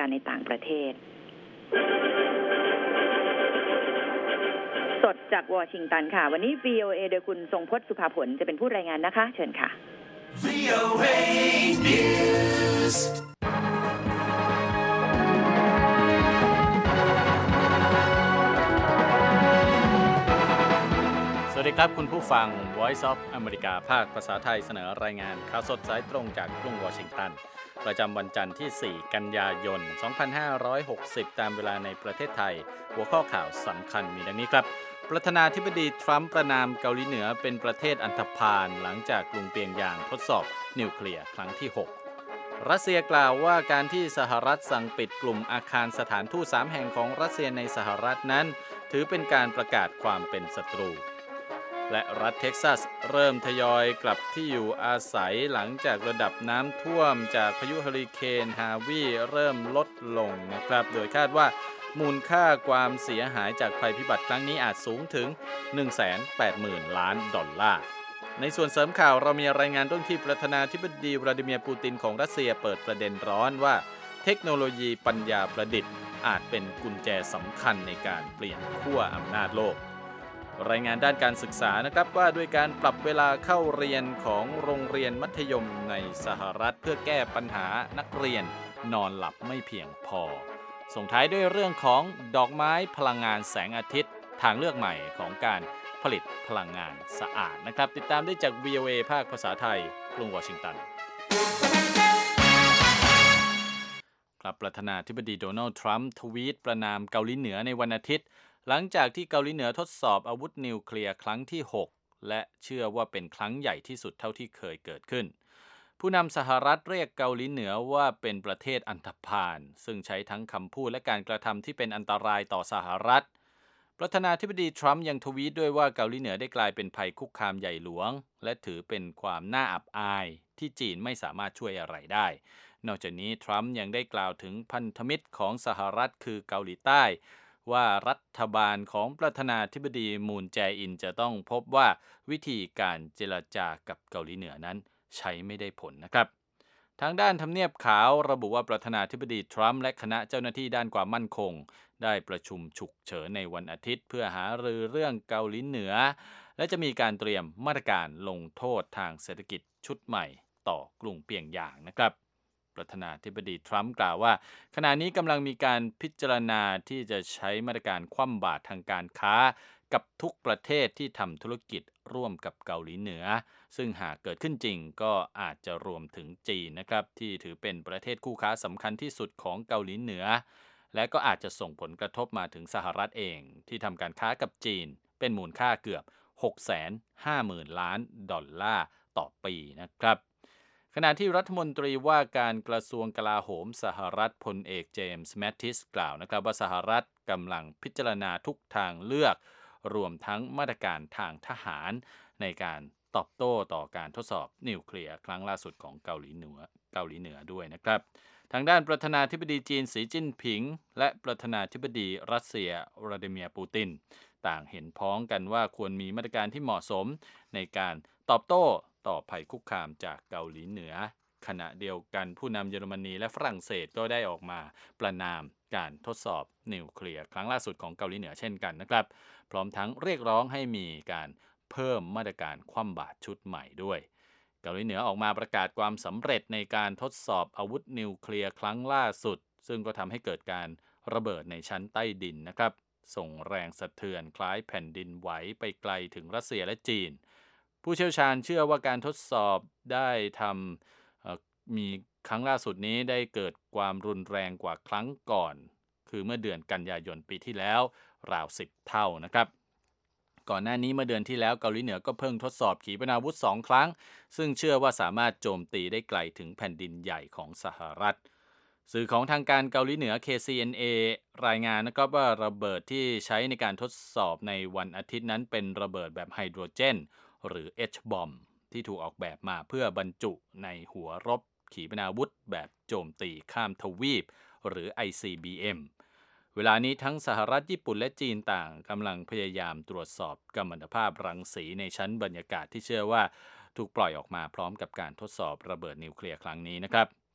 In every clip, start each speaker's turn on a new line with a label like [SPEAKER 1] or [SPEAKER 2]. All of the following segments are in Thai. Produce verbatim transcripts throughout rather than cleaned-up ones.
[SPEAKER 1] การในต่างประเทศสดจากวอชิงตันค่ะวันนี้ วี โอ เอ โดยคุณทรงพจน์สุภาผลจะเป็นผู้รายงานนะคะเชิญค่ะ วี โอ เอ News
[SPEAKER 2] สวัสดีครับคุณผู้ฟัง Voice of America ภาคภาษาไทยเสนอรายงานข่าวสดสายตรงจากกรุงวอชิงตันประจำวันจันทร์ที่สี่กันยายนสองพันห้าร้อยหกสิบตามเวลาในประเทศไทยหัวข้อข่าวสำคัญมีดังนี้ครับประธานาธิบดีทรัมป์ประณามเกาหลีเหนือเป็นประเทศอันธพาลหลังจากกรุงเปียงยางทดสอบนิวเคลียร์ครั้งที่หกรัสเซียกล่าวว่าการที่สหรัฐสั่งปิดกลุ่มอาคารสถานทูตสามแห่งของรัสเซียในสหรัฐนั้นถือเป็นการประกาศความเป็นศัตรูและรัฐเท็กซัสเริ่มทยอยกลับที่อยู่อาศัยหลังจากระดับน้ำท่วมจากพายุเฮอริเคนฮาวีเริ่มลดลงนะครับโดยคาดว่ามูลค่าความเสียหายจากภัยพิบัติครั้งนี้อาจสูงถึง หนึ่งแสนแปดหมื่น ล้านดอลลาร์ในส่วนเสริมข่าวเรามีรายงานเรื่องที่ประธานาธิบดีวลาดิเมียร์ปูตินของรัสเซียเปิดประเด็นร้อนว่าเทคโนโลยีปัญญาประดิษฐ์อาจเป็นกุญแจสำคัญในการเปลี่ยนขั้วอำนาจโลกรายงานด้านการศึกษานะครับว่าด้วยการปรับเวลาเข้าเรียนของโรงเรียนมัธยมในสหรัฐเพื่อแก้ปัญหานักเรียนนอนหลับไม่เพียงพอส่งท้ายด้วยเรื่องของดอกไม้พลังงานแสงอาทิตย์ทางเลือกใหม่ของการผลิตพลังงานสะอาดนะครับติดตามได้จาก วี โอ เอ ภาคภาษาไทยกรุงวอชิงตันครับประธานาธิบดีโดนัลด์ทรัมป์ทวีตประณามเกาหลีเหนือในวันอาทิตย์หลังจากที่เกาหลีเหนือทดสอบอาวุธนิวเคลียร์ครั้งที่หกและเชื่อว่าเป็นครั้งใหญ่ที่สุดเท่าที่เคยเกิดขึ้นผู้นำสหรัฐเรียกเกาหลีเหนือว่าเป็นประเทศอันธพาลซึ่งใช้ทั้งคำพูดและการกระทำที่เป็นอันตรายต่อสหรัฐประธานาธิบดีทรัมป์ยังทวีตด้วยว่าเกาหลีเหนือได้กลายเป็นภัยคุกคามใหญ่หลวงและถือเป็นความน่าอับอายที่จีนไม่สามารถช่วยอะไรได้นอกจากนี้ทรัมป์ยังได้กล่าวถึงพันธมิตรของสหรัฐคือเกาหลีใต้ว่ารัฐบาลของประธานาธิบดีมูนแจอินจะต้องพบว่าวิธีการเจรจากับเกาหลีเหนือนั้นใช้ไม่ได้ผลนะครับทางด้านทำเนียบขาวระบุว่าประธานาธิบดีทรัมป์และคณะเจ้าหน้าที่ด้านความมั่นคงได้ประชุมฉุกเฉินในวันอาทิตย์เพื่อหารือเรื่องเกาหลีเหนือและจะมีการเตรียมมาตรการลงโทษทางเศรษฐกิจชุดใหม่ต่อกรุงเปียงยางนะครับประธานาธิบดีทรัมป์กล่าวว่าขณะนี้กำลังมีการพิจารณาที่จะใช้มาตรการคว่ำบาตรทางการค้ากับทุกประเทศที่ทำธุรกิจร่วมกับเกาหลีเหนือซึ่งหากเกิดขึ้นจริงก็อาจจะรวมถึงจีนนะครับที่ถือเป็นประเทศคู่ค้าสำคัญที่สุดของเกาหลีเหนือและก็อาจจะส่งผลกระทบมาถึงสหรัฐเองที่ทำการค้ากับจีนเป็นมูลค่าเกือบ หกแสนห้าหมื่น ล้านดอลลาร์ต่อปีนะครับขณะที่รัฐมนตรีว่าการกระทรวงกลาโหมสหรัฐพลเอกเจมส์แมตติสกล่าวนะครับว่าสหรัฐกำลังพิจารณาทุกทางเลือกรวมทั้งมาตรการทางทหารในการตอบโต้ต่อการทดสอบนิวเคลียร์ครั้งล่าสุดของเกาหลีเหนือเกาหลีเหนือด้วยนะครับทางด้านประธานาธิบดีจีนสีจิ้นผิงและประธานาธิบดีรัสเซียวลาดิเมียร์ปูตินต่างเห็นพ้องกันว่าควรมีมาตรการที่เหมาะสมในการตอบโต้ต่อภัยคุกคามจากเกาหลีเหนือขณะเดียวกันผู้นำเยอรมนีและฝรั่งเศสก็ได้ออกมาประณามการทดสอบนิวเคลียร์ครั้งล่าสุดของเกาหลีเหนือเช่นกันนะครับพร้อมทั้งเรียกร้องให้มีการเพิ่มมาตรการคว่ำบาตรชุดใหม่ด้วยเกาหลีเหนือออกมาประกาศความสำเร็จในการทดสอบอาวุธนิวเคลียร์ครั้งล่าสุดซึ่งก็ทำให้เกิดการระเบิดในชั้นใต้ดินนะครับส่งแรงสะเทือนคล้ายแผ่นดินไหวไปไกลถึงรัสเซียและจีนผู้เชี่ยวชาญเชื่อว่าการทดสอบได้ทำมีครั้งล่าสุดนี้ได้เกิดความรุนแรงกว่าครั้งก่อนคือเมื่อเดือนกันยายนปีที่แล้วราวสิบเท่านะครับก่อนหน้านี้เมื่อเดือนที่แล้วเกาหลีเหนือก็เพิ่งทดสอบขีปนาวุธสองครั้งซึ่งเชื่อว่าสามารถโจมตีได้ไกลถึงแผ่นดินใหญ่ของสหรัฐสื่อของทางการเกาหลีเหนือ เค ซี เอ็น เอ รายงานนะครับว่าระเบิดที่ใช้ในการทดสอบในวันอาทิตย์นั้นเป็นระเบิดแบบไฮโดรเจนหรือ H บอม ที่ถูกออกแบบมาเพื่อบรรจุในหัวรบขีปนาวุธแบบโจมตีข้ามทวีปหรือ ไอ ซี บี เอ็ม เวลานี้ทั้งสหรัฐญี่ปุ่นและจีนต่างกำลังพยายามตรวจสอบกัมมันตภาพรังสีในชั้นบรรยากาศที่เชื่อว่าถูกปล่อยออกมาพร้อมกับการทดสอบระเบิดนิวเคลียร์ครั้งนี้นะครับ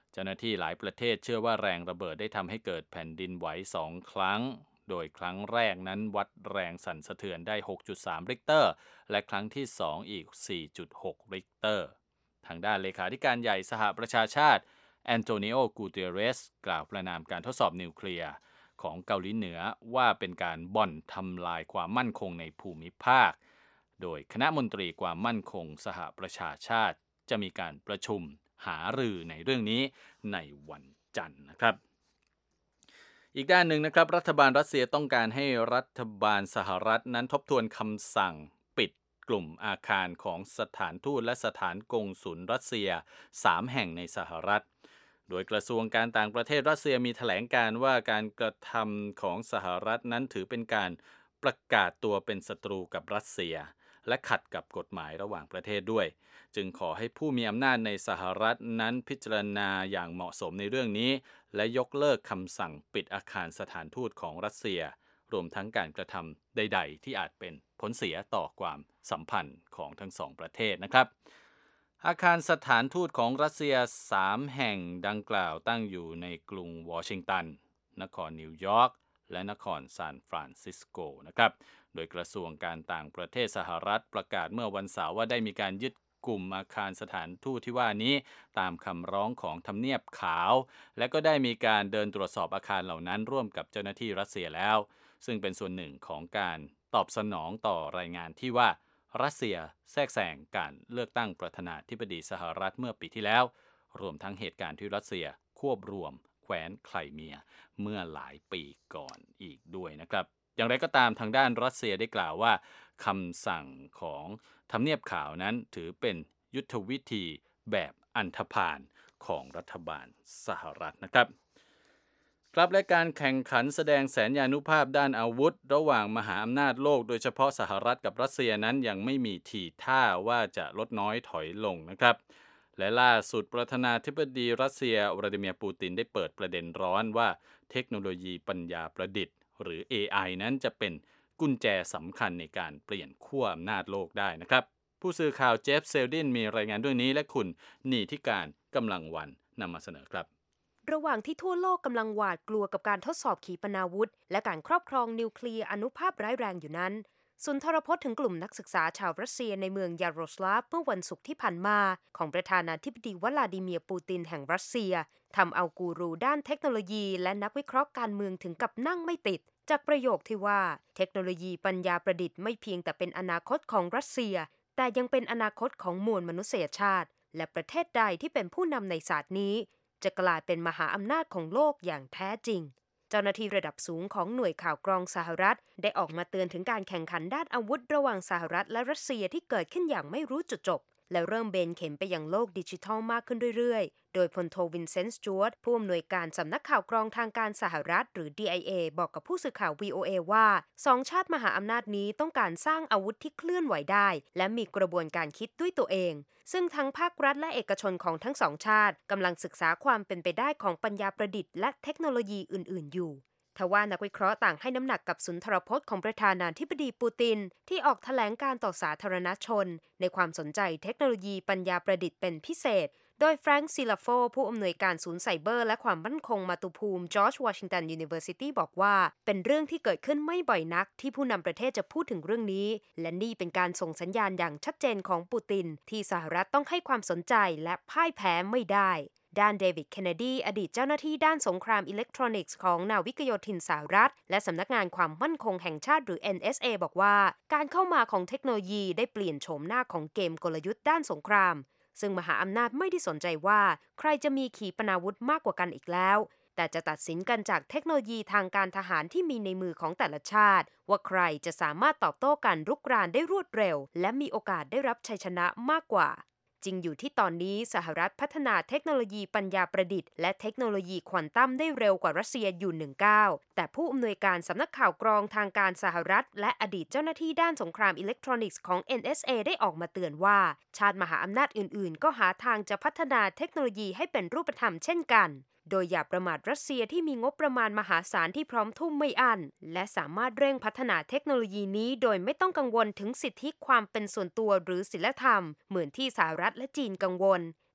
[SPEAKER 2] เจ้าหน้าที่หลายประเทศเชื่อว่าแรงระเบิดได้ทำให้เกิดแผ่นดินไหวสองครั้งโดยครั้งแรกนั้นวัดแรงสั่นสะเทือนได้ หกจุดสาม ริกเตอร์และครั้งที่สองอีก สี่จุดหก ริกเตอร์ทางด้านเลขาธิการใหญ่สหประชาชาติแอนโตนิโอ กูเตเรสกล่าวประนามการทดสอบนิวเคลียร์ของเกาหลีเหนือว่าเป็นการบ่อนทำลายความมั่นคงในภูมิภาคโดยคณะมนตรีความมั่นคงสหประชาชาติจะมีการประชุมหารือในเรื่องนี้ในวันจันทร์นะครับอีกด้านหนึ่งนะครับรัฐบาลรัสเซียต้องการให้รัฐบาลสหรัฐนั้นทบทวนคำสั่งปิดกลุ่มอาคารของสถานทูตและสถานกงสุลรัสเซียสามแห่งในสหรัฐโดยกระทรวงการต่างประเทศรัสเซียมีแถลงการว่าการกระทำของสหรัฐนั้นถือเป็นการประกาศตัวเป็นศัตรูกับรัสเซียและขัดกับกฎหมายระหว่างประเทศด้วยจึงขอให้ผู้มีอำนาจในสหรัฐนั้นพิจารณาอย่างเหมาะสมในเรื่องนี้และยกเลิกคำสั่งปิดอาคารสถานทูตของรัสเซียรวมทั้งการกระทำใดๆที่อาจเป็นผลเสียต่อความสัมพันธ์ของทั้งสองประเทศนะครับอาคารสถานทูตของรัสเซียสามแห่งดังกล่าวตั้งอยู่ในกรุงวอชิงตันนครนิวยอร์กและนครซานฟรานซิสโกนะครับโดยกระทรวงการต่างประเทศสหรัฐประกาศเมื่อวันเสาร์ว่าได้มีการยึดกลุ่มอาคารสถานทูตที่ว่านี้ตามคำร้องของทำเนียบขาวและก็ได้มีการเดินตรวจสอบอาคารเหล่านั้นร่วมกับเจ้าหน้าที่รัสเซียแล้วซึ่งเป็นส่วนหนึ่งของการตอบสนองต่อรายงานที่ว่ารัสเซียแทรกแซงการเลือกตั้งประธานาธิบดีสหรัฐเมื่อปีที่แล้วรวมทั้งเหตุการณ์ที่รัสเซียควบรวมแคว้นไครเมียเมื่อหลายปีก่อนอีกด้วยนะครับอย่างไรก็ตามทางด้านรัสเซียได้กล่าวว่าคำสั่งของทำเนียบขาวนั้นถือเป็นยุทธวิธีแบบอันธพาลของรัฐบาลสหรัฐนะครับครับและการแข่งขันแสดงแสนยานุภาพด้านอาวุธระหว่างมหาอำนาจโลกโดยเฉพาะสหรัฐกับรัสเซียนั้นยังไม่มีทีท่าว่าจะลดน้อยถอยลงนะครับและล่าสุดประธานาธิบดีรัสเซียวลาดิเมียร์ปูตินได้เปิดประเด็นร้อนว่าเทคโนโลยีปัญญาประดิษฐ์หรือ เอ ไอ นั้นจะเป็นกุญแจสำคัญในการเปลี่ยนขั้วอำนาจโลกได้นะครับผู้สื่อข่าวเจฟเซลดินมีรายงานเรื่องนี้และคุณนีธิการกำลังวันนำมาเสนอครับ
[SPEAKER 3] ระหว่างที่ทั่วโลกกำลังหวาดกลัวกับการทดสอบขีปนาวุธและการครอบครองนิวเคลียร์อนุภาพร้ายแรงอยู่นั้นสุนทรพจน์ถึงกลุ่มนักศึกษาชาวรัสเซียในเมืองยาโรสลาฟเมื่อวันศุกร์ที่ผ่านมาของประธานาธิบดีวลาดิเมียร์ปูตินแห่งรัสเซียทำเอากูรูด้านเทคโนโลยีและนักวิเคราะห์การเมืองถึงกับนั่งไม่ติดจากประโยคที่ว่าเทคโนโลยีปัญญาประดิษฐ์ไม่เพียงแต่เป็นอนาคตของรัสเซียแต่ยังเป็นอนาคตของมวลมนุษยชาติและประเทศใดที่เป็นผู้นำในศาสตร์นี้จะกลายเป็นมหาอำนาจของโลกอย่างแท้จริงเจ้าหน้าที่ระดับสูงของหน่วยข่าวกรองสหรัฐได้ออกมาเตือนถึงการแข่งขันด้านอาวุธระหว่างสหรัฐและรัสเซียที่เกิดขึ้นอย่างไม่รู้จุดจบและเริ่มเบนเข็มไปยังโลกดิจิทัลมากขึ้นเรื่อยๆโดยพลโทวินเซนต์ สจ๊วตผู้อำนวยการสำนักข่าวกรองทางการสหรัฐหรือ ดี ไอ เอ บอกกับผู้สื่อข่าว วี โอ เอ ว่าสองชาติมหาอำนาจนี้ต้องการสร้างอาวุธที่เคลื่อนไหวได้และมีกระบวนการคิดด้วยตัวเองซึ่งทั้งภาครัฐและเอกชนของทั้งสองชาติกำลังศึกษาความเป็นไปได้ของปัญญาประดิษฐ์และเทคโนโลยีอื่นๆอยู่ทว่านักวิเคราะห์ต่างให้น้ำหนักกับสุนทรพจน์ของประธานาธิบดีปูตินที่ออกแถลงการต่อสาธารณชนในความสนใจเทคโนโลยีปัญญาประดิษฐ์เป็นพิเศษโดยแฟรงค์ซิลาโฟผู้อำนวยการศูนย์ไซเบอร์และความมั่นคงมาตุภูมิจอร์จวอชิงตันยูนิเวอร์ซิตี้บอกว่าเป็นเรื่องที่เกิดขึ้นไม่บ่อยนักที่ผู้นำประเทศจะพูดถึงเรื่องนี้และนี่เป็นการส่งสัญญาณอย่างชัดเจนของปูตินที่สหรัฐต้องให้ความสนใจและพ่ายแพ้ไม่ได้ด้านเดวิดเคนเนดีอดีตเจ้าหน้าที่ด้านสงครามอิเล็กทรอนิกส์ของนาวิกโยธินสหรัฐและสำนักงานความมั่นคงแห่งชาติหรือ เอ็น เอส เอ บอกว่าการเข้ามาของเทคโนโลยีได้เปลี่ยนโฉมหน้าของเกมกลยุทธ์ด้านสงครามซึ่งมหาอำนาจไม่ได้สนใจว่าใครจะมีขีปนาวุธมากกว่ากันอีกแล้วแต่จะตัดสินกันจากเทคโนโลยีทางการทหารที่มีในมือของแต่ละชาติว่าใครจะสามารถตอบโต้การรุกรานได้รวดเร็วและมีโอกาสได้รับชัยชนะมากกว่าจริงอยู่ที่ตอนนี้สหรัฐพัฒนาเทคโนโลยีปัญญาประดิษฐ์และเทคโนโลยีควอนตัมได้เร็วกว่ารัสเซียอยู่หนึ่งก้าวแต่ผู้อำนวยการสำนักข่าวกรองทางการสหรัฐและอดีตเจ้าหน้าที่ด้านสงครามอิเล็กทรอนิกส์ของ เอ็น เอส เอ ได้ออกมาเตือนว่าชาติมหาอำนาจอื่นๆก็หาทางจะพัฒนาเทคโนโลยีให้เป็นรูปธรรมเช่นกันโดยอย่าประมาทรัสเซียที่มีงบประมาณมหาศาลที่พร้อมทุ่มไม่อั้นและสามารถเร่งพัฒนาเทคโนโลยีนี้โดยไม่ต้องกังวลถึงสิทธิความเป็นส่วนตัวหรือศีลธรรมเหมือนที่สหรัฐและจีนกังวล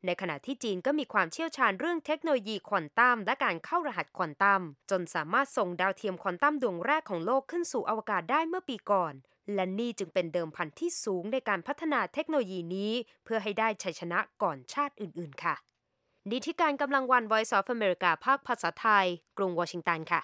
[SPEAKER 3] ในขณะที่จีนก็มีความเชี่ยวชาญเรื่องเทคโนโลยีควอนตัมและการเข้ารหัสควอนตัมจนสามารถส่งดาวเทียมควอนตัมดวงแรกของโลกขึ้นสู่อวกาศได้เมื่อปีก่อนและนี่จึงเป็นเดิมพันที่สูงในการพัฒนาเทคโนโลยีนี้เพื่อให้ได้ชัยชนะก่อนชาติอื่นๆค่ะนิติการกำลังวัน Voice of America ภาคภาษาไทยกรุงวอชิงตันค่ะ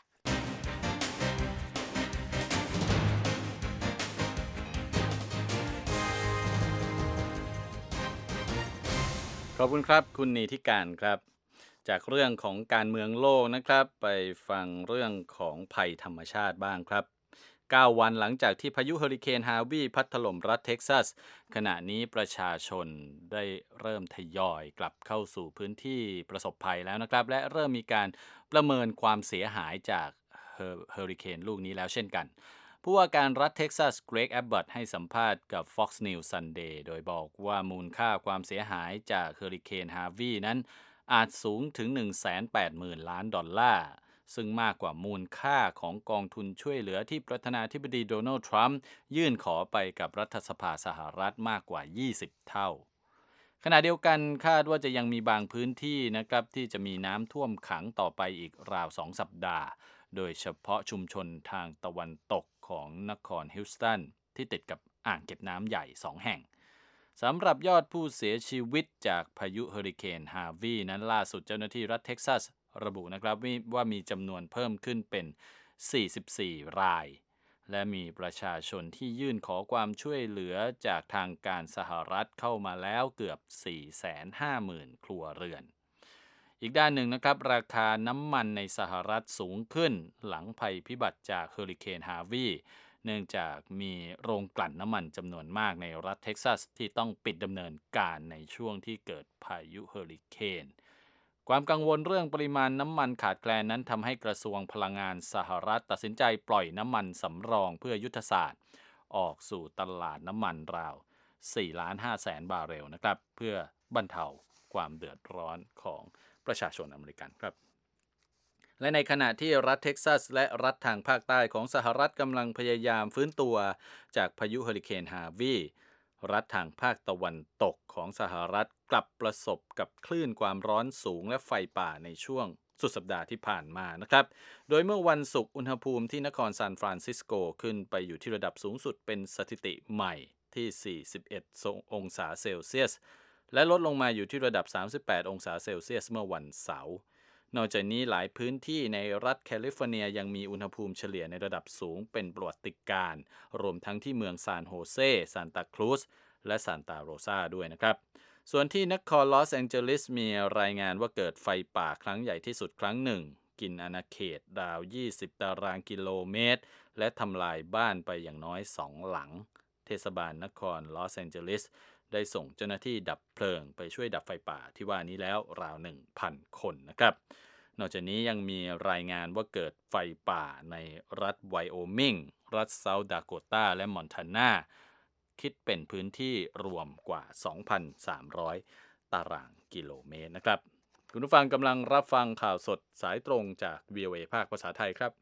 [SPEAKER 2] ขอบคุณครับคุณนิติการครับจากเรื่องของการเมืองโลกนะครับไปฟังเรื่องของภัยธรรมชาติบ้างครับเก้าวันหลังจากที่พายุเฮอริเคนฮาร์วีพัดถล่มรัฐเท็กซัสขณะนี้ประชาชนได้เริ่มทยอยกลับเข้าสู่พื้นที่ประสบภัยแล้วนะครับและเริ่มมีการประเมินความเสียหายจากเฮอริเคนลูกนี้แล้วเช่นกันผู้ว่าการรัฐเท็กซัสเกรกแอบบอตให้สัมภาษณ์กับ Fox News Sunday โดยบอกว่ามูลค่าความเสียหายจากเฮอริเคนฮาร์วีนั้นอาจสูงถึง หนึ่งแสนแปดหมื่น ล้านดอลลาร์ซึ่งมากกว่ามูลค่าของกองทุนช่วยเหลือที่ประธานาธิบดีโดนัลด์ทรัมป์ยื่นขอไปกับรัฐสภาสหรัฐมากกว่ายี่สิบเท่าขณะเดียวกันคาดว่าจะยังมีบางพื้นที่นะครับที่จะมีน้ำท่วมขังต่อไปอีกราวสองสัปดาห์โดยเฉพาะชุมชนทางตะวันตกของนครฮิวสตันที่ติดกับอ่างเก็บน้ำใหญ่สองแห่งสำหรับยอดผู้เสียชีวิตจากพายุเฮอริเคนฮาร์วีนั้นล่าสุดเจ้าหน้าที่รัฐเท็กซัสระบุนะครับว่ามีจำนวนเพิ่มขึ้นเป็นสี่สิบสี่รายและมีประชาชนที่ยื่นขอความช่วยเหลือจากทางการสหรัฐเข้ามาแล้วเกือบ สี่แสนห้าหมื่น ครัวเรือนอีกด้านหนึ่งนะครับราคาน้ำมันในสหรัฐสูงขึ้นหลังภัยพิบัติจากเฮอริเคนฮาร์วีเนื่องจากมีโรงกลั่นน้ำมันจำนวนมากในรัฐเท็กซัสที่ต้องปิดดำเนินการในช่วงที่เกิดพายุเฮอริเคนความกังวลเรื่องปริมาณน้ำมันขาดแคลนนั้นทำให้กระทรวงพลังงานสหรัฐตัดสินใจปล่อยน้ำมันสำรองเพื่อยุทธศาสตร์ออกสู่ตลาดน้ำมันราว สี่ล้านห้าแสน บาร์เรลนะครับเพื่อบรรเทาความเดือดร้อนของประชาชนอเมริกันครับและในขณะที่รัฐเท็กซัสและรัฐทางภาคใต้ของสหรัฐกำลังพยายามฟื้นตัวจากพายุเฮอริเคนฮาร์วีรัฐทางภาคตะวันตกของสหรัฐกลับประสบกับคลื่นความร้อนสูงและไฟป่าในช่วงสุดสัปดาห์ที่ผ่านมานะครับโดยเมื่อวันศุกร์อุณหภูมิที่นครซานฟรานซิสโกขึ้นไปอยู่ที่ระดับสูงสุดเป็นสถิติใหม่ที่สี่สิบเอ็ดองศาเซลเซียสและลดลงมาอยู่ที่ระดับสามสิบแปดองศาเซลเซียสเมื่อวันเสาร์นอกจากนี้หลายพื้นที่ในรัฐแคลิฟอร์เนียยังมีอุณหภูมิเฉลี่ยในระดับสูงเป็นประวัติการณ์รวมทั้งที่เมืองซานโฮเซซานตาครูซและซานตาโรซาด้วยนะครับส่วนที่นครลอสแองเจลิสมีรายงานว่าเกิดไฟป่าครั้งใหญ่ที่สุดครั้งหนึ่งกินอาณาเขตราวยี่สิบตารางกิโลเมตรและทำลายบ้านไปอย่างน้อยสองหลังเทศบาลนครลอสแองเจลิสได้ส่งเจ้าหน้าที่ดับเพลิงไปช่วยดับไฟป่าที่ว่านี้แล้วราว หนึ่งพัน คนนะครับนอกจากนี้ยังมีรายงานว่าเกิดไฟป่าในรัฐไวโอมิงรัฐเซาท์ดาโกตาและมอนทานาคิดเป็นพื้นที่รวมกว่า สองพันสามร้อย ตารางกิโลเมตรนะครับคุณผู้ฟังกำลังรับฟังข่าวสดสายตรงจาก วี โอ เอ ภาคภาษาไทยครับ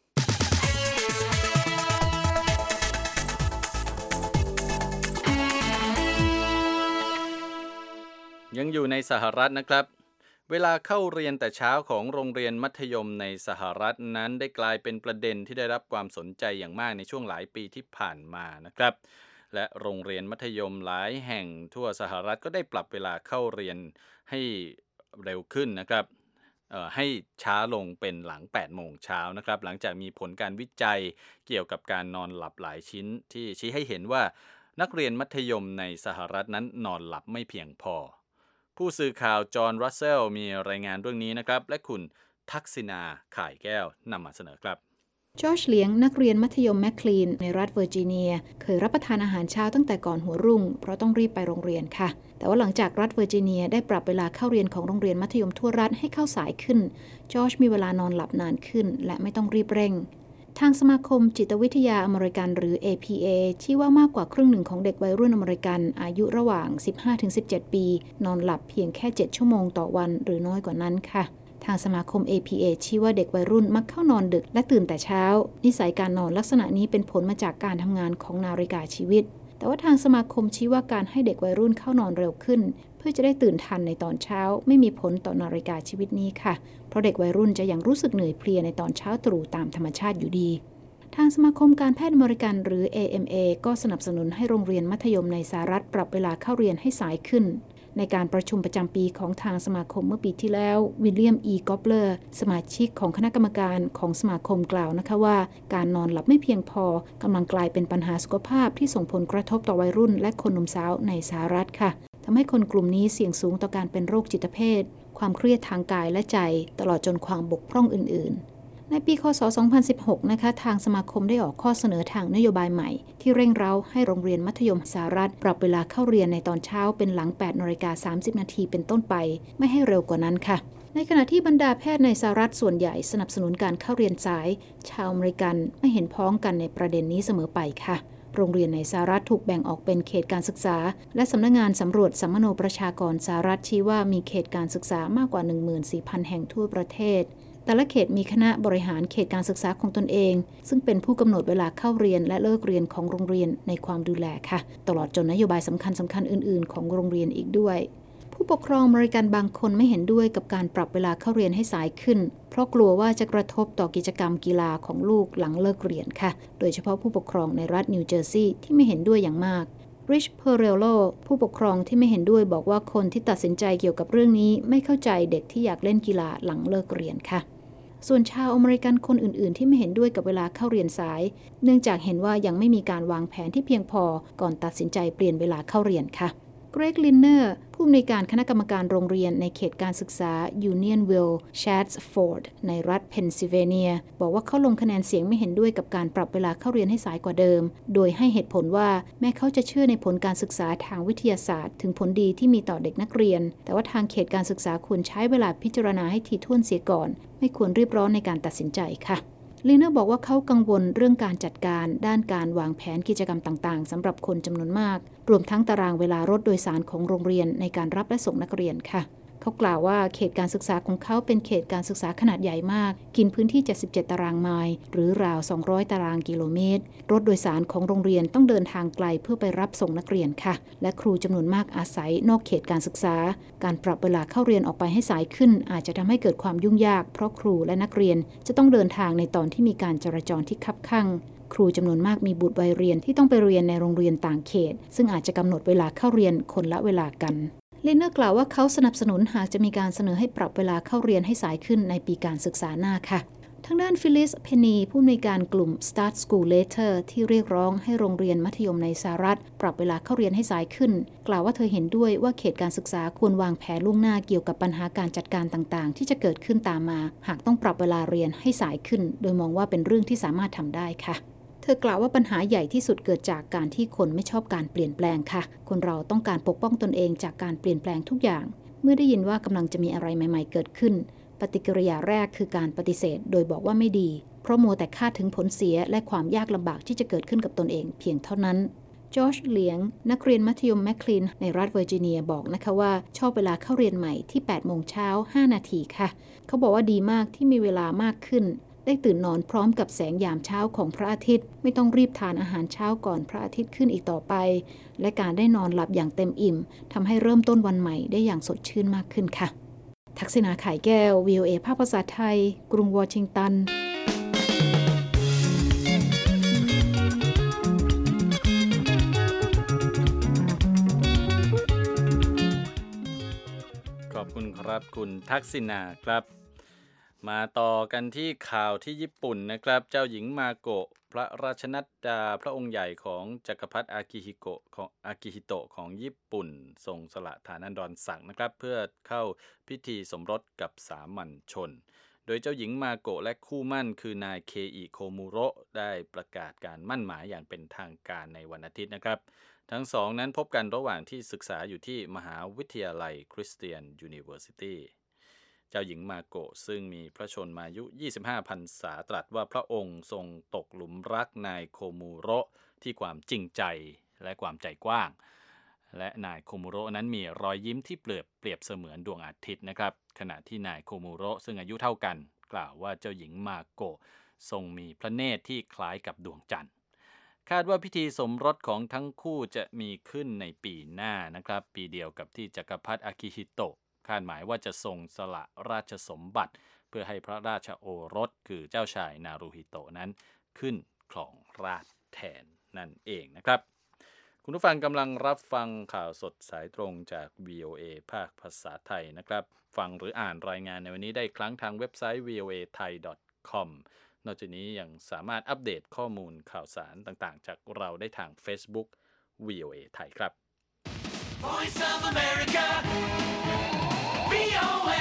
[SPEAKER 2] ยังอยู่ในสหรัฐนะครับเวลาเข้าเรียนแต่เช้าของโรงเรียนมัธยมในสหรัฐนั้นได้กลายเป็นประเด็นที่ได้รับความสนใจอย่างมากในช่วงหลายปีที่ผ่านมานะครับและโรงเรียนมัธยมหลายแห่งทั่วสหรัฐก็ได้ปรับเวลาเข้าเรียนให้เร็วขึ้นนะครับเอ่อให้ช้าลงเป็นหลัง แปดโมงเช้านะครับหลังจากมีผลการวิจัยเกี่ยวกับการนอนหลับหลายชิ้นที่ชี้ให้เห็นว่านักเรียนมัธยมในสหรัฐนั้นนอนหลับไม่เพียงพอผู้สื่อข่าวจอห์นรัสเซลมีรายงานเรื่องนี้นะครับและคุณทักษิณาข่ายแก้วนำมาเสนอครับ
[SPEAKER 4] จอร์จเลียงนักเรียนมัธยมแมคคลีนในรัฐเวอร์จิเนียเคยรับประทานอาหารเช้าตั้งแต่ก่อนหัวรุ่งเพราะต้องรีบไปโรงเรียนค่ะแต่ว่าหลังจากรัฐเวอร์จิเนียได้ปรับเวลาเข้าเรียนของโรงเรียนมัธยมทั่วรัฐให้เข้าสายขึ้นจอร์จมีเวลานอนหลับนานขึ้นและไม่ต้องรีบเร่งทางสมาคมจิตวิทยาอเมริกันหรือ เอ พี เอ ชี้ว่ามากกว่าครึ่งหนึ่งของเด็กวัยรุ่นอเมริกันอายุระหว่าง สิบห้าถึงสิบเจ็ด ปีนอนหลับเพียงแค่เจ็ดชั่วโมงต่อวันหรือน้อยกว่านั้นค่ะทางสมาคม เอ พี เอ ชี้ว่าเด็กวัยรุ่นมักเข้านอนดึกและตื่นแต่เช้านิสัยการนอนลักษณะนี้เป็นผลมาจากการทำงานของนาฬิกาชีวิตแต่ว่าทางสมาคมชี้ว่าการให้เด็กวัยรุ่นเข้านอนเร็วขึ้นพื่อจะได้ตื่นทันในตอนเช้าไม่มีผลต่อนาฬิกาชีวิตนี้ค่ะเพราะเด็กวัยรุ่นจะยังรู้สึกเหนื่อยเพลียในตอนเช้าตรู่ตามธรรมชาติอยู่ดีทางสมาคมการแพทย์อเมริกันหรือ เอ เอ็ม เอ ก็สนับสนุนให้โรงเรียนมัธยมในสหรัฐปรับเวลาเข้าเรียนให้สายขึ้นในการประชุมประจำปีของทางสมาคมเมื่อปีที่แล้ววิลเลียม อี กอบเลอร์สมาชิกของคณะกรรมการของสมาคมกล่าวนะคะว่าการนอนหลับไม่เพียงพอกำลังกลายเป็นปัญหาสุขภาพที่ส่งผลกระทบต่อวัยรุ่นและคนหนุ่มสาวในสหรัฐค่ะทำให้คนกลุ่มนี้เสี่ยงสูงต่อการเป็นโรคจิตเภทความเครียดทางกายและใจตลอดจนความบกพร่องอื่นๆในปีค.ศ. สองพันสิบหกนะคะทางสมาคมได้ออกข้อเสนอทางนโยบายใหม่ที่เร่งเร้าให้โรงเรียนมัธยมสหรัฐปรับเวลาเข้าเรียนในตอนเช้าเป็นหลัง แปดนาฬิกาสามสิบนาทีเป็นต้นไปไม่ให้เร็วกว่านั้นค่ะในขณะที่บรรดาแพทย์ในสหรัฐส่วนใหญ่สนับสนุนการเข้าเรียนสายชาวอเมริกันไม่เห็นพ้องกันในประเด็นนี้เสมอไปค่ะโรงเรียนในสหรัฐถูกแบ่งออกเป็นเขตการศึกษาและสำนักงานสำรวจสัมมโนประชากรสหรัฐชี้ว่ามีเขตการศึกษามากกว่า หนึ่งหมื่นสี่พัน แห่งทั่วประเทศแต่ละเขตมีคณะบริหารเขตการศึกษาของตนเองซึ่งเป็นผู้กำหนดเวลาเข้าเรียนและเลิกเรียนของโรงเรียนในความดูแลค่ะตลอดจนนโยบายสำคัญสำคัญอื่นๆของโรงเรียนอีกด้วยผู้ปกครองอเมริกันบางคนไม่เห็นด้วยกับการปรับเวลาเข้าเรียนให้สายขึ้นเพราะกลัวว่าจะกระทบต่อกิจกรรมกีฬาของลูกหลังเลิกเรียนค่ะโดยเฉพาะผู้ปกครองในรัฐนิวเจอร์ซีย์ที่ไม่เห็นด้วยอย่างมากริช เพอเรลโลผู้ปกครองที่ไม่เห็นด้วยบอกว่าคนที่ตัดสินใจเกี่ยวกับเรื่องนี้ไม่เข้าใจเด็กที่อยากเล่นกีฬาหลังเลิกเรียนค่ะส่วนชาวอเมริกันคนอื่นๆที่ไม่เห็นด้วยกับเวลาเข้าเรียนสายเนื่องจากเห็นว่ายังไม่มีการวางแผนที่เพียงพอก่อนตัดสินใจเปลี่ยนเวลาเข้าเรียนค่ะเกรก ลินเนอร์ผู้อำนวยการคณะกรรมการโรงเรียนในเขตการศึกษา Unionville Chatsford ในรัฐเพนซิลเวเนียบอกว่าเขาลงคะแนนเสียงไม่เห็นด้วยกับการปรับเวลาเข้าเรียนให้สายกว่าเดิมโดยให้เหตุผลว่าแม้เขาจะเชื่อในผลการศึกษาทางวิทยาศาสตร์ถึงผลดีที่มีต่อเด็กนักเรียนแต่ว่าทางเขตการศึกษาควรใช้เวลาพิจารณาให้ถี่ถ้วนเสียก่อนไม่ควรรีบร้อนในการตัดสินใจค่ะลีเนอร์บอกว่าเขากังวลเรื่องการจัดการด้านการวางแผนกิจกรรมต่างๆสำหรับคนจำนวนมากรวมทั้งตารางเวลารถโดยสารของโรงเรียนในการรับและส่งนักเรียนค่ะเขากล่าวว่าเขตการศึกษาของเขาเป็นเขตการศึกษาขนาดใหญ่มากกินพื้นที่เจ็ดสิบเจ็ดตารางไมล์หรือราวสองร้อยตารางกิโลเมตรรถโดยสารของโรงเรียนต้องเดินทางไกลเพื่อไปรับส่งนักเรียนค่ะและครูจำนวนมากอาศัยนอกเขตการศึกษาการปรับเวลาเข้าเรียนออกไปให้สายขึ้นอาจจะทำให้เกิดความยุ่งยากเพราะครูและนักเรียนจะต้องเดินทางในตอนที่มีการจราจรที่คับคั่งครูจำนวนมากมีบุตรวัยเรียนที่ต้องไปเรียนในโรงเรียนต่างเขตซึ่งอาจจะกำหนดเวลาเข้าเรียนคนละเวลากันเลนเนอร์กล่าวว่าเขาสนับสนุนหากจะมีการเสนอให้ปรับเวลาเข้าเรียนให้สายขึ้นในปีการศึกษาหน้าค่ะทางด้านฟิลิส เพนนีผู้อำนวยการกลุ่ม Start School Later ที่เรียกร้องให้โรงเรียนมัธยมในสหรัฐปรับเวลาเข้าเรียนให้สายขึ้นกล่าวว่าเธอเห็นด้วยว่าเขตการศึกษาควรวางแผนล่วงหน้าเกี่ยวกับปัญหาการจัดการต่างๆที่จะเกิดขึ้นตามมาหากต้องปรับเวลาเรียนให้สายขึ้นโดยมองว่าเป็นเรื่องที่สามารถทำได้ค่ะเธอกล่าวว่าปัญหาใหญ่ที่สุดเกิดจากการที่คนไม่ชอบการเปลี่ยนแปลงค่ะคนเราต้องการปกป้องตนเองจากการเปลี่ยนแปลงทุกอย่างเมื่อได้ยินว่ากำลังจะมีอะไรใหม่ๆเกิดขึ้นปฏิกิริยาแรกคือการปฏิเสธโดยบอกว่าไม่ดีเพราะมัวแต่คาดถึงผลเสียและความยากลำบากที่จะเกิดขึ้นกับตนเองเพียงเท่านั้นจอร์จ เหลียงนักเรียนมัธยมแมคคลีนในรัฐเวอร์จิเนียบอกนะคะว่าชอบเวลาเข้าเรียนใหม่ที่ แปดโมงเช้าห้านาทีค่ะเขาบอกว่าดีมากที่มีเวลามากขึ้นได้ตื่นนอนพร้อมกับแสงยามเช้าของพระอาทิตย์ไม่ต้องรีบทานอาหารเช้าก่อนพระอาทิตย์ขึ้นอีกต่อไปและการได้นอนหลับอย่างเต็มอิ่มทำให้เริ่มต้นวันใหม่ได้อย่างสดชื่นมากขึ้นค่ะทักษิณา ไข่แก้ว วี โอ เอ ภาคภาษาไทยกรุงวอชิงตัน
[SPEAKER 2] ขอบคุณครับคุณทักษิณาครับมาต่อกันที่ข่าวที่ญี่ปุ่นนะครับเจ้าหญิงมาโกะพระราชนัดดาพระองค์ใหญ่ของจักรพรรดิอากิฮิโกะของอากิฮิโตะของญี่ปุ่นทรงสละฐานันดรศักดิ์นะครับเพื่อเข้าพิธีสมรสกับสามัญชนโดยเจ้าหญิงมาโกะและคู่มั่นคือนายเคอิโคมุโระได้ประกาศการมั่นหมายอย่างเป็นทางการในวันอาทิตย์นะครับทั้งสองนั้นพบกันระหว่างที่ศึกษาอยู่ที่มหาวิทยาลัยคริสเตียนยูนิเวอร์ซิตี้เจ้าหญิงมาโกะซึ่งมีพระชนมายุยี่สิบห้าพรรษาตรัสว่าพระองค์ทรงตกหลุมรักนายโคมุโระที่ความจริงใจและความใจกว้างและนายโคมุโระนั้นมีรอยยิ้มที่เปรียบเปรียบเสมือนดวงอาทิตย์นะครับขณะที่นายโคมุโระซึ่งอายุเท่ากันกล่าวว่าเจ้าหญิงมาโกะทรงมีพระเนตรที่คล้ายกับดวงจันทร์คาดว่าพิธีสมรสของทั้งคู่จะมีขึ้นในปีหน้านะครับปีเดียวกับที่จักรพรรดิอากิฮิโตะคาดหมายว่าจะทรงสละราชสมบัติเพื่อให้พระราชโอรสคือเจ้าชายนารูฮิโตะนั้นขึ้นครองราชย์แทนนั่นเองนะครับคุณผู้ฟังกำลังรับฟังข่าวสดสายตรงจาก วี โอ เอ ภาคภาษาไทยนะครับฟังหรืออ่านรายงานในวันนี้ได้ครั้งทางเว็บไซต์ วี โอ เอ ไทย ดอท คอม นอกจากนี้ยังสามารถอัปเดตข้อมูลข่าวสารต่างๆจากเราได้ทาง Facebook วี โอ เอ ไทยครับ Voice of America วี โอ เอ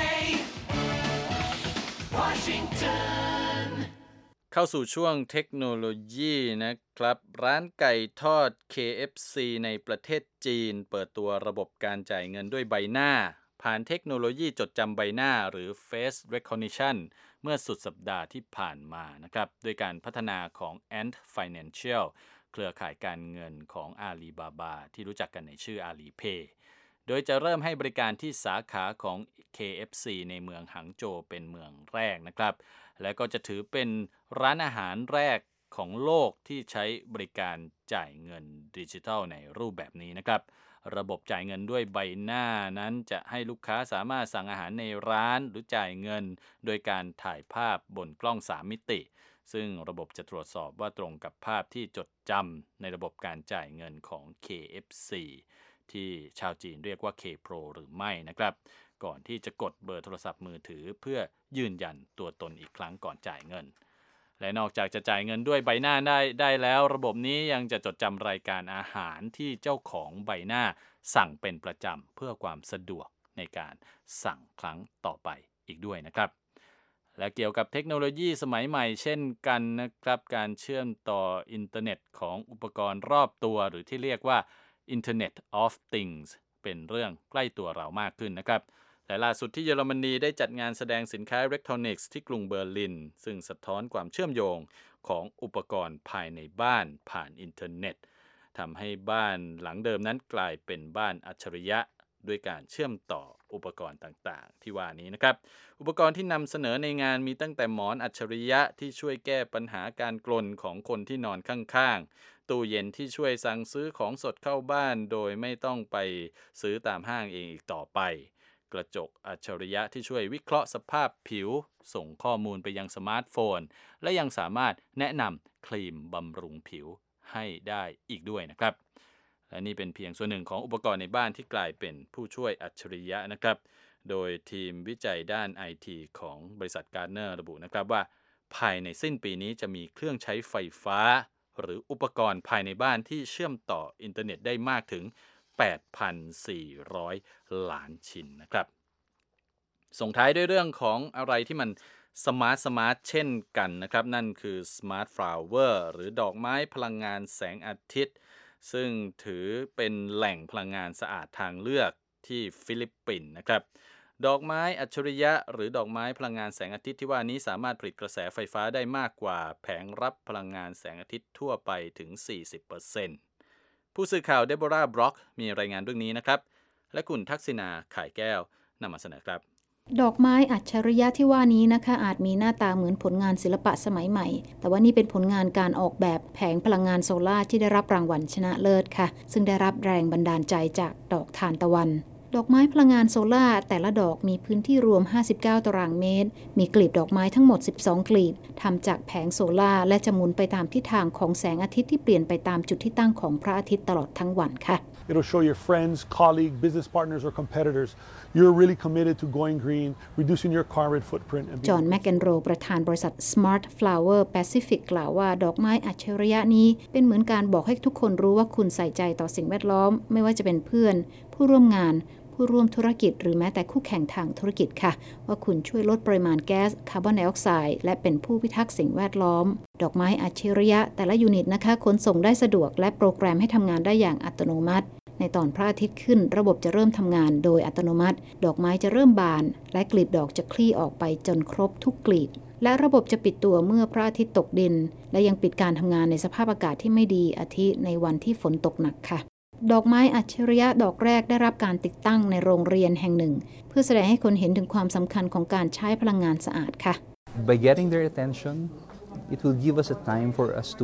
[SPEAKER 2] Washington เข้าสู่ช่วงเทคโนโลยีนะครับร้านไก่ทอด เค เอฟ ซี ในประเทศจีนเปิดตัวระบบการจ่ายเงินด้วยใบหน้าผ่านเทคโนโลยีจดจำใบหน้าหรือ Face Recognition เมื่อสุดสัปดาห์ที่ผ่านมานะครับด้วยการพัฒนาของ Ant Financial เครือข่ายการเงินของ Alibaba ที่รู้จักกันในชื่อ Alipay โดยจะเริ่มให้บริการที่สาขาของ เค เอฟ ซี ในเมืองหังโจวเป็นเมืองแรกนะครับและก็จะถือเป็นร้านอาหารแรกของโลกที่ใช้บริการจ่ายเงินดิจิทัลในรูปแบบนี้นะครับระบบจ่ายเงินด้วยใบหน้านั้นจะให้ลูกค้าสามารถสั่งอาหารในร้านหรือจ่ายเงินโดยการถ่ายภาพบนกล้องสามมิติซึ่งระบบจะตรวจสอบว่าตรงกับภาพที่จดจำในระบบการจ่ายเงินของ เค เอฟ ซี ที่ชาวจีนเรียกว่า K Pro หรือไม่นะครับก่อนที่จะกดเบอร์โทรศัพท์มือถือเพื่อยืนยันตัวตนอีกครั้งก่อนจ่ายเงินและนอกจากจะจ่ายเงินด้วยใบหน้าได้ได้แล้วระบบนี้ยังจะจดจำรายการอาหารที่เจ้าของใบหน้าสั่งเป็นประจำเพื่อความสะดวกในการสั่งครั้งต่อไปอีกด้วยนะครับและเกี่ยวกับเทคโนโลยีสมัยใหม่เช่นกันนะครับการเชื่อมต่ออินเทอร์เน็ตของอุปกรณ์รอบตัวหรือที่เรียกว่า Internet of Things เป็นเรื่องใกล้ตัวเรามากขึ้นนะครับแต่ล่าสุดที่เยอรมนีได้จัดงานแสดงสินค้าอิเล็กทรอนิกส์ที่กรุงเบอร์ลินซึ่งสะท้อนความเชื่อมโยงของอุปกรณ์ภายในบ้านผ่านอินเทอร์เน็ตทำให้บ้านหลังเดิมนั้นกลายเป็นบ้านอัจฉริยะด้วยการเชื่อมต่ออุปกรณ์ต่างๆที่ว่านี้นะครับอุปกรณ์ที่นำเสนอในงานมีตั้งแต่หมอนอัจฉริยะที่ช่วยแก้ปัญหาการกลนของคนที่นอนข้างๆตู้เย็นที่ช่วยสั่งซื้อของสดเข้าบ้านโดยไม่ต้องไปซื้อตามห้างเองอีกต่อไปกระจกอัจฉริยะที่ช่วยวิเคราะห์สภาพผิวส่งข้อมูลไปยังสมาร์ทโฟนและยังสามารถแนะนำครีมบำรุงผิวให้ได้อีกด้วยนะครับและนี่เป็นเพียงส่วนหนึ่งของอุปกรณ์ในบ้านที่กลายเป็นผู้ช่วยอัจฉริยะนะครับโดยทีมวิจัยด้าน ไอ ที ของบริษัทการ์เนอร์ระบุนะครับว่าภายในสิ้นปีนี้จะมีเครื่องใช้ไฟฟ้าหรืออุปกรณ์ภายในบ้านที่เชื่อมต่ออินเทอร์เน็ตได้มากถึง แปดพันสี่ร้อย ล้านชิ้นนะครับส่งท้ายด้วยเรื่องของอะไรที่มันสมาร์ทสมาร์ทเช่นกันนะครับนั่นคือ Smart Flower หรือดอกไม้พลังงานแสงอาทิตย์ซึ่งถือเป็นแหล่งพลังงานสะอาดทางเลือกที่ฟิลิปปินส์นะครับดอกไม้อัจฉริยะหรือดอกไม้พลังงานแสงอาทิตย์ที่ว่านี้สามารถผลิตกระแสไฟฟ้าได้มากกว่าแผงรับพลังงานแสงอาทิตย์ทั่วไปถึง สี่สิบเปอร์เซ็นต์ ผู้สื่อข่าวเดโบราห์บล็อกมีรายงานเรื่องนี้นะครับและคุณทักษิณาข่ายแก้วนำมาเสนอครับ
[SPEAKER 4] ดอกไม้อัจฉริยะที่ว่านี้นะคะอาจมีหน้าตาเหมือนผลงานศิลปะสมัยใหม่แต่ว่านี่เป็นผลงานการออกแบบแผงพลังงานโซล่าที่ได้รับรางวัลชนะเลิศค่ะซึ่งได้รับแรงบันดาลใจจากดอกทานตะวันดอกไม้พลังงานโซล่าแต่ละดอกมีพื้นที่รวมห้าสิบเก้าตารางเมตรมีกลีบดอกไม้ทั้งหมดสิบสองกลีบทำจากแผงโซล่าและจะหมุนไปตามทิศทางของแสงอาทิตย์ที่เปลี่ยนไปตามจุดที่ตั้งของพระอาทิตย์ตลอดทั้งวันค่ะ
[SPEAKER 5] It'll show your friends, colleagues, business partners or competitors you're really committed to going green, reducing your carbon footprint.
[SPEAKER 4] จอห์น แมคเอนโรประธานบริษัท Smart Flower Pacific กล่าวว่าดอกไม้อัจฉริยะนี้เป็นเหมือนการบอกให้ทุกคนรู้ว่าคุณใส่ใจต่อสิ่งแวดล้อมไม่ว่าจะเป็นเพื่อนผู้ร่วมงานผู้ร่วมธุรกิจหรือแม้แต่คู่แข่งทางธุรกิจค่ะว่าคุณช่วยลดปริมาณแก๊สคาร์บอนไดออกไซด์และเป็นผู้พิทักษ์สิ่งแวดล้อมดอกไม้อัจฉริยะแต่ละยูนิตนะคะขนส่งได้สะดวกและโปรแกรมให้ทำงานได้อย่างอัตโนมัติในตอนพระอาทิตย์ขึ้นระบบจะเริ่มทำงานโดยอัตโนมัติดอกไม้จะเริ่มบานและกลีบดอกจะคลี่ออกไปจนครบทุกกลีบและระบบจะปิดตัวเมื่อพระอาทิตย์ตกดินและยังปิดการทำงานในสภาพอากาศที่ไม่ดีอาทิในวันที่ฝนตกหนักค่ะดอกไม้อัจฉริยะดอกแรกได้รับการติดตั้งในโรงเรียนแห่งหนึ่งเพื่อแสดงให้คนเห็นถึงความสำคัญของการใช้พลังงานสะอาดค่ะ
[SPEAKER 6] By getting their attention, it will give us a time for us to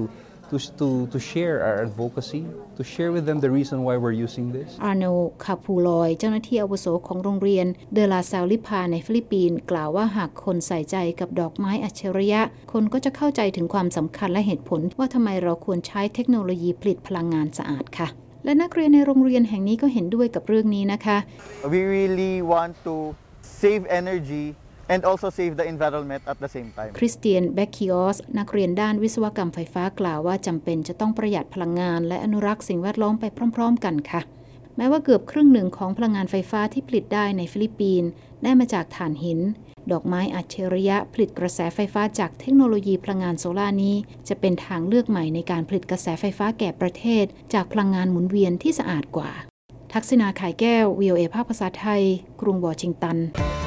[SPEAKER 6] to to to share our advocacy, to share with them the reason why we're using this.
[SPEAKER 4] อาร์โน คาพูลอยเจ้าหน้าที่อาวุโสของโรงเรียนเดลาซาลิพาในฟิลิปปินส์กล่าวว่าหากคนใส่ใจกับดอกไม้อัจฉริยะคนก็จะเข้าใจถึงความสำคัญและเหตุผลว่าทำไมเราควรใช้เทคโนโลยีผลิตพลังงานสะอาดค่ะและนักเรียนในโรงเรียนแห่งนี้ก็เห็นด้วยกับเรื่องนี้นะคะ
[SPEAKER 7] We really want to save energy and also save the environment at the same time.
[SPEAKER 4] คริสเตียน แบคคิออสนักเรียนด้านวิศวกรรมไฟฟ้ากล่าวว่าจำเป็นจะต้องประหยัดพลังงานและอนุรักษ์สิ่งแวดล้อมไปพร้อมๆกันค่ะแม้ว่าเกือบครึ่งหนึ่งของพลังงานไฟฟ้าที่ผลิตได้ในฟิลิปปินส์ได้มาจากถ่านหินดอกไม้อัจฉริยะผลิตกระแสไฟฟ้าจากเทคโนโลยีพลังงานโซลาร์นี้จะเป็นทางเลือกใหม่ในการผลิตกระแสไฟฟ้าแก่ประเทศจากพลังงานหมุนเวียนที่สะอาดกว่าทักษิณา ข่ายแก้ว วี โอ เอ ภาคภาษาไทยกรุงวอชิงตัน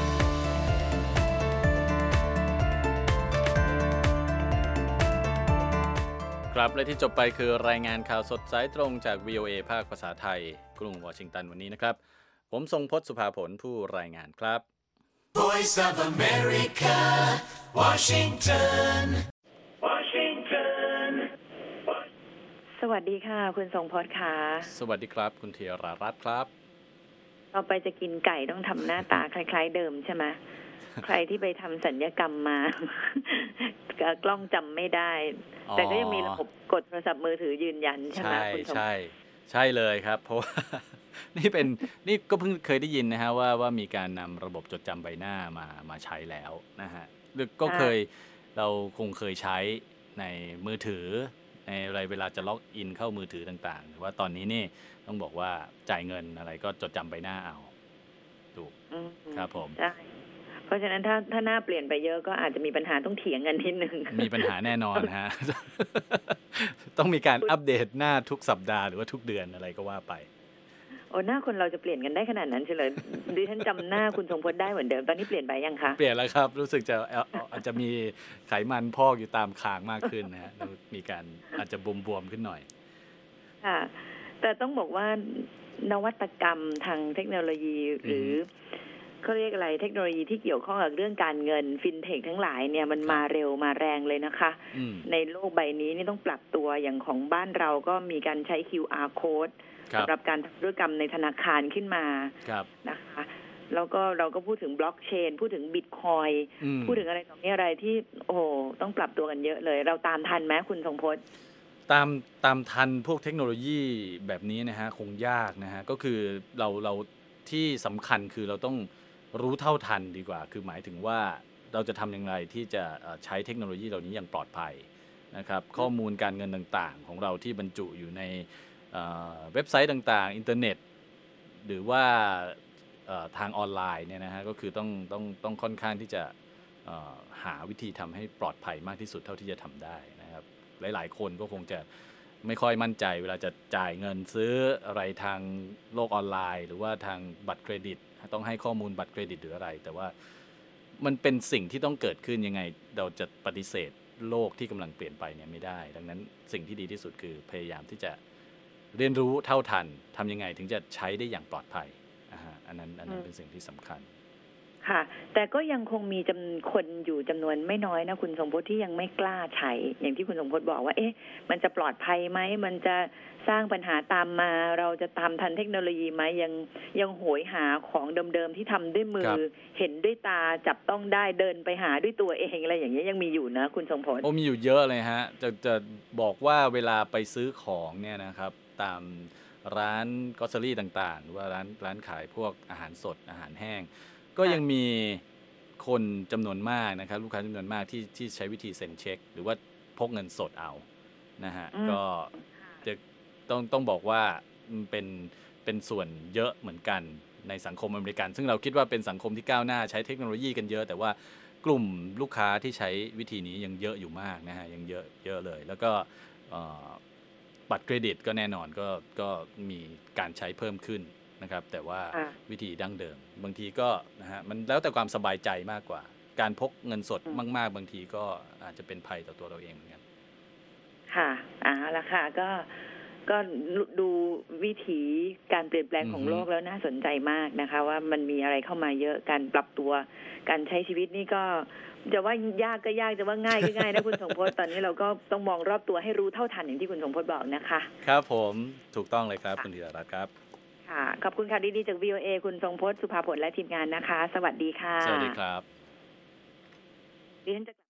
[SPEAKER 2] ครับและที่จบไปคือรายงานข่าวสดสายตรงจาก วี โอ เอ ภาคภาษาไทยกรุงวอชิงตันวันนี้นะครับผมทรงพจน์สุภาผลผู้รายงานครับ
[SPEAKER 8] Voice of America Washington Washington
[SPEAKER 1] สวัสดีค่ะคุณทรงพจน์ค่ะ
[SPEAKER 2] สวัสดีครับคุณเทียรารัตน์ครับ
[SPEAKER 1] ต่อไปจะกินไก่ต้องทำหน้าตาคล้ายๆเดิมใช่ไหม ใครที่ไปทำสัญญกรรมมา กล้องจำไม่ได้แต่ก็ยังมีระบบกดโทรศัพท์มือถือยืนยันใช่ไหมคุณทรง
[SPEAKER 2] ใช่ใช่เลยครับเพราะว่า นี่เป็นนี่ก็เพิ่งเคยได้ยินนะฮะว่าว่ามีการนำระบบจดจำใบหน้ามามาใช้แล้วนะฮะหรือก็เคยเราคงเคยใช้ในมือถือในอะไรเวลาจะล็อกอินเข้ามือถือต่างๆแต่ว่าตอนนี้นี่ต้องบอกว่าจ่ายเงินอะไรก็จดจำใบหน้าเอาถูกครับผม
[SPEAKER 1] ใช่เพราะฉะนั้นถ้าถ้าหน้าเปลี่ยนไปเยอะก็อาจจะมีปัญหาต้องเถียงกันนิดนึง
[SPEAKER 2] มีปัญหาแน่นอนฮะ ต้องมีการอัปเดตหน้าทุกสัปดาห์หรือว่าทุกเดือนอะไรก็ว่าไป
[SPEAKER 1] โอ้หน้าคนเราจะเปลี่ยนกันได้ขนาดนั้นใช่เลยดิฉันจำหน้าคุณทรงพจน์ได้เหมือนเดิมตอนนี้เปลี่ยนไปยังคะ
[SPEAKER 2] เปลี่ยนแล้วครับรู้สึกจะอาจจะมีไขมันพอกอยู่ตามคางมากขึ้นนะฮะมีการอาจจะบวมๆขึ้นหน่อย
[SPEAKER 1] ค่ะแต่ต้องบอกว่านวัตกรรมทางเทคโนโลยีหรือเขาเรียกอะไรเทคโนโลยีที่เกี่ยวข้องกับเรื่องการเงินฟินเทคทั้งหลายเนี่ยมันมาเร็วมาแรงเลยนะคะในโลกใบนี้นี่ต้องปรับตัวอย่างของบ้านเราก็มีการใช้ คิว อาร์ code สำหรับการทำธุรกรรมในธนาคารขึ้นมานะคะแล้วก็เราก็พูดถึงบล็อกเชนพูดถึงบิตคอยน์พูดถึงอะไรตรงนี้อะไรที่โอ้ต้องปรับตัวกันเยอะเลยเราตามทันไหมคุณทรงพจน์
[SPEAKER 2] ตามตามทันพวกเทคโนโลยีแบบนี้นะฮะคงยากนะฮะก็คือเราเราที่สำคัญคือเราต้องรู้เท่าทันดีกว่าคือหมายถึงว่าเราจะทำอย่างไรที่จะใช้เทคโนโลยีเหล่านี้อย่างปลอดภัยนะครับข้อมูลการเงินต่างๆของเราที่บรรจุอยู่ในเว็บไซต์ต่างๆอินเทอร์เน็ตหรือว่าทางออนไลน์เนี่ยนะฮะก็คือต้องต้องต้องค่อนข้างที่จะหาวิธีทำให้ปลอดภัยมากที่สุดเท่าที่จะทำได้นะครับหลายๆคนก็คงจะไม่ค่อยมั่นใจเวลาจะจ่ายเงินซื้ออะไรทางโลกออนไลน์หรือว่าทางบัตรเครดิตต้องให้ข้อมูลบัตรเครดิตหรืออะไรแต่ว่ามันเป็นสิ่งที่ต้องเกิดขึ้นยังไงเราจะปฏิเสธโลกที่กำลังเปลี่ยนไปเนี่ยไม่ได้ดังนั้นสิ่งที่ดีที่สุดคือพยายามที่จะเรียนรู้เท่าทันทำยังไงถึงจะใช้ได้อย่างปลอดภัยอ่าอันนั้นอันนั้นเป็นสิ่งที่สำคัญ
[SPEAKER 1] ค่ะแต่ก็ยังคงมีจำคนอยู่จำนวนไม่น้อยนะคุณทรงพจน์ที่ยังไม่กล้าใช้อย่างที่คุณทรงพจน์บอกว่าเอ๊ะมันจะปลอดภัยไหมมันจะสร้างปัญหาตามมาเราจะตามทันเทคโนโลยีไหมยังยังโหยหาของเดิมๆที่ทำด้วยมือเห็นด้วยตาจับต้องได้เดินไปหาด้วยตัวเองอะไรอย่างเงี้ยยังมีอยู่นะคุณทรงพจน์
[SPEAKER 2] โอ้มีอยู่เยอะเลยฮะจะจะบอกว่าเวลาไปซื้อของเนี่ยนะครับตามร้านกอสเซอรี่ต่างๆหรือว่าร้านร้านขายพวกอาหารสดอาหารแห้งก็ยังมีคนจำนวนมากนะครับลูกค้าจำนวนมากที่ที่ใช้วิธีเซ็นเช็คหรือว่าพกเงินสดเอานะฮะก็จะต้องต้องบอกว่าเป็นเป็นส่วนเยอะเหมือนกันในสังคมอเมริกันซึ่งเราคิดว่าเป็นสังคมที่ก้าวหน้าใช้เทคโนโลยีกันเยอะแต่ว่ากลุ่มลูกค้าที่ใช้วิธีนี้ยังเยอะอยู่มากนะฮะยังเยอะเยอะเลยแล้วก็บัตรเครดิตก็แน่นอนก็ก็มีการใช้เพิ่มขึ้นนะครับแต่ว่าวิธีดั้งเดิมบางทีก็นะฮะมันแล้วแต่ความสบายใจมากกว่าการพกเงินสดมากๆบางทีก็อาจจะเป็นภัยต่อตัวเราเองเหมือนกัน
[SPEAKER 1] ค่ะอ่าละค่ะก็ก็ดูวิถีการเปลี่ยนแปลงของโลกแล้วน่าสนใจมากนะคะว่ามันมีอะไรเข้ามาเยอะการปรับตัวการใช้ชีวิตนี่ก็จะว่ายากก็ยากจะว่าง่ายก็ง่ายนะคุณสมพศตอนนี้เราก็ต้องมองรอบตัวให้รู้เท่าทันอย่างที่คุณสมพศบอกนะคะ
[SPEAKER 2] ครับผมถูกต้องเลยครับคุณธีรรัตน์ครับ
[SPEAKER 1] ค่ะขอบคุณค่ะดีๆจาก วี โอ เอ คุณทรงพจน์สุภาผลและทีมงานนะคะสวัสดีค่ะ
[SPEAKER 2] สวัสดีครับดิฉันจะ